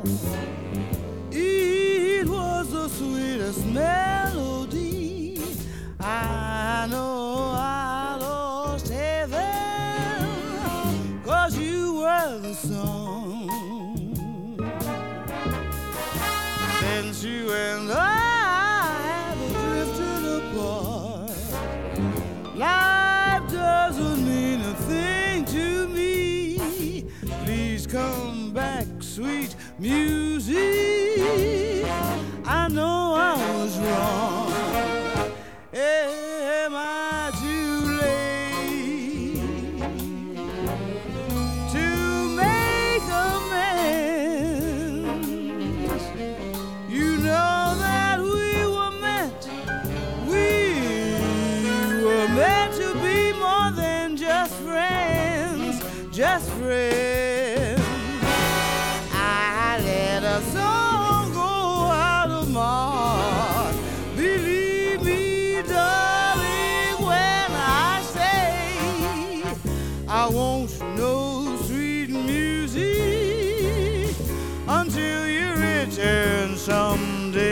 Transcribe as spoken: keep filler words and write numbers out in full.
It was the sweetest melody. I know I lost heaven, 'cause you were the song. Since you and I have drifted apart, life doesn't mean a thing to me. Please come back, sweet music. I know I was wrong. Am I too late to make amends? You know that we were meant, we were meant to be more than just friends, just friends. I let a song go out of my heart. Believe me, darling, when I say I won't know sweet music until you return someday.